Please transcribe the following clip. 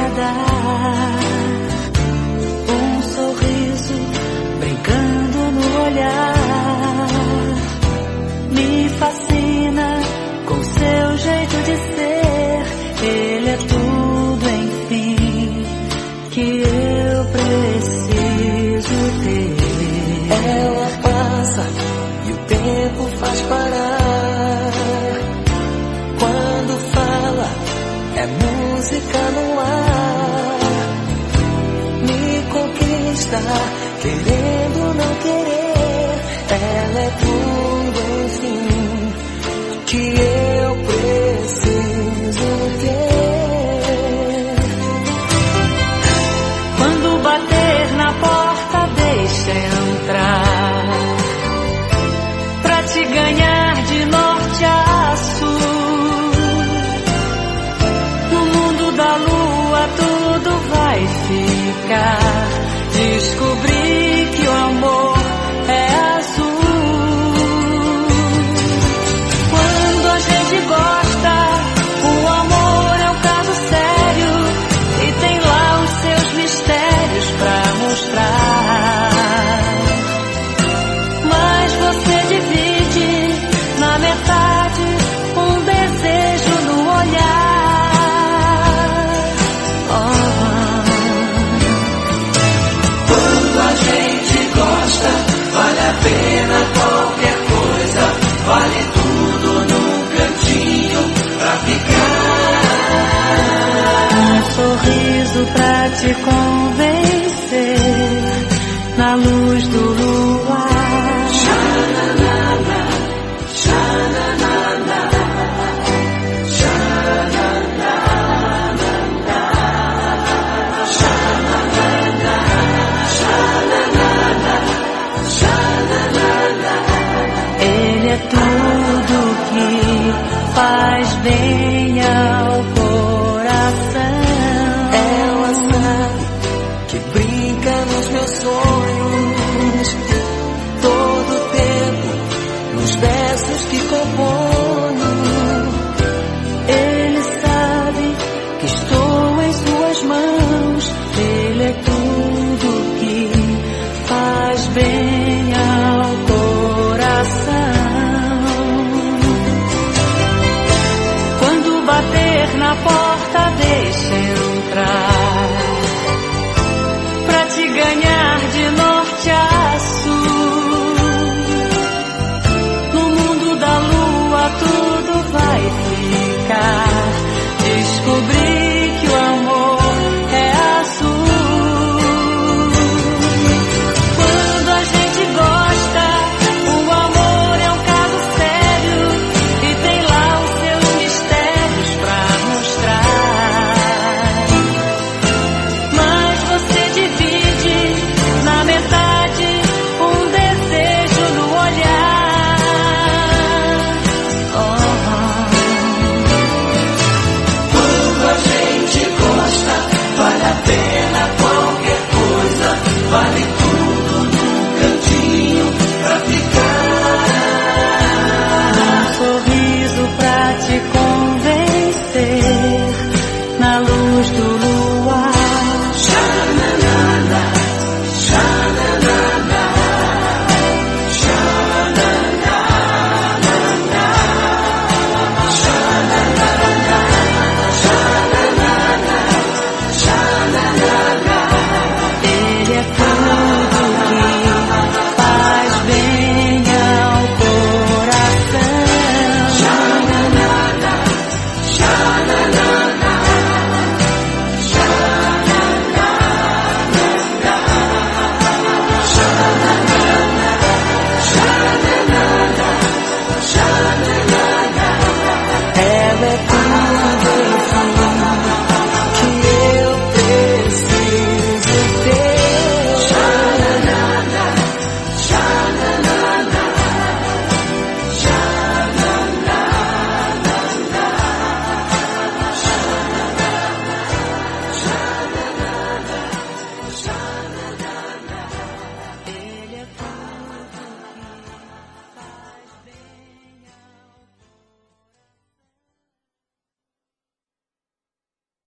agradar. Um sorriso brincando no olhar. Me fascina com seu jeito de ser. Ele é tudo, enfim, que eu preciso ter. Ela passa e o tempo faz parar. Quando fala, é música no ar. Me conquista, querendo não querer. Ela é tudo, enfim, que eu preciso ter. Quando bater na porta, deixa entrar. Pra te ganhar de norte a sul. No mundo da lua tudo vai ficar. Descobri que o amor é azul. Quando a gente gosta, o amor é um caso sério. E tem lá os seus mistérios pra mostrar. Mas você divide na metade um desejo no olhar. Quando a gente gosta, vale a pena qualquer coisa. Vale tudo num cantinho pra ficar. Um sorriso pra te convencer na luz do luar. Ele é tudo que faz bem ao coração. Ela sabe que brinca nos meus sonhos. Todo tempo, nos versos que componho. Ele sabe que estou em suas mãos. Ele é tudo que faz bem ao coração. Quando bater na porta, deixa entrar. Pra te ganhar de norte a sul. No mundo da lua tudo vai ficar. Descobri que o amor é azul. Quando a gente gosta, o amor é um caso sério. E tem lá os seus mistérios pra mostrar. Mas você divide na metade um desejo no olhar. Quando a gente gosta, vale a pena qualquer coisa. Vale tudo num cantinho pra ficar. Um sorriso pra te convencer na luz do